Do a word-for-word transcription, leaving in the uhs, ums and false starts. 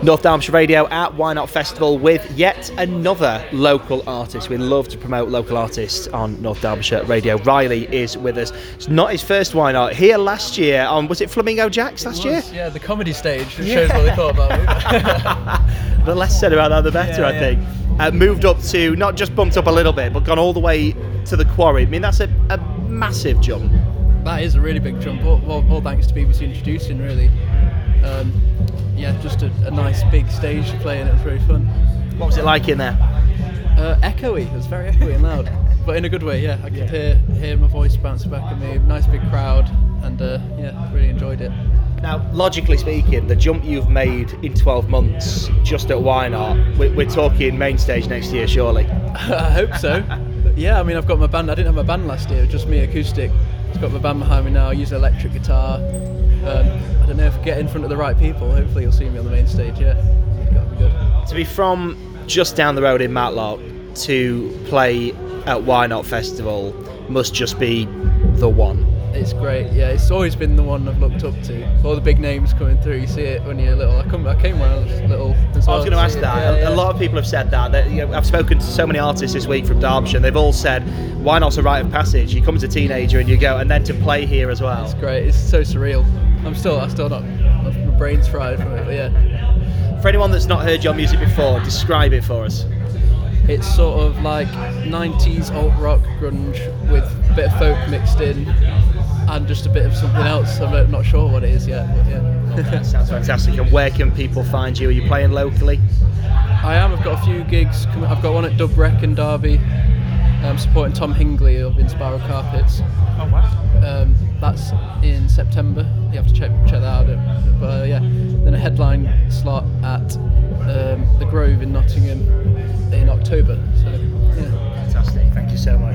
North Derbyshire Radio at Why Not Festival with yet another local artist. We love to promote local artists on North Derbyshire Radio. Riley is with us. It's not his first Why Not. Here last year on, was it Flamingo Jacks last year? Yeah, the comedy stage. It yeah. shows what they thought about me. The less said about that, the better, yeah, I yeah. think. Uh, moved up to, not just bumped up a little bit, but gone all the way to the Quarry. I mean, that's a, a massive jump. That is a really big jump, all, all, all thanks to B B C introducing, really. Um, yeah, just a, a nice big stage to play in, it was very fun. What was it like in there? Uh, echoey, it was very echoey and loud, but in a good way, yeah. I could Yeah. hear hear my voice bouncing back at me, nice big crowd, and uh, yeah, really enjoyed it. Now, logically speaking, the jump you've made in twelve months just at Why Not, we're, we're talking main stage next year, surely. I hope so. Yeah, I mean, I've got my band, I didn't have my band last year, it was just me acoustic. I've got my band behind me now, I use electric guitar. Um, I don't know if I get in front of the right people, hopefully you'll see me on the main stage, yeah. It's got to be good. To be from just down the road in Matlock to play at Why Not Festival must just be the one. It's great, yeah. It's always been the one I've looked up to. All the big names coming through, you see it when you're little. I, come, I came when I was little as well. I was going to ask that. Yeah, a, yeah. a lot of people have said that. that you know, I've spoken to so many artists this week from Derbyshire, and they've all said, Why Not's a rite of passage. You come as a teenager and you go, and then to play here as well. It's great. It's so surreal. I'm still, I'm still not. My brain's fried from it, but yeah. For anyone that's not heard your music before, describe it for us. It's sort of like nineties alt rock grunge with a bit of folk mixed in, and just a bit of something else. I'm not sure what it is yet, but yeah. That sounds fantastic. And where can people find you? Are you playing locally? I am. I've got a few gigs. coming- I've got one at Dub Rec in Derby. I'm supporting Tom Hingley of Inspiral Carpets. Oh wow. Um, that's in September. You have to check check that out. But uh, yeah, then a headline slot at um, the Grove in Nottingham in October. So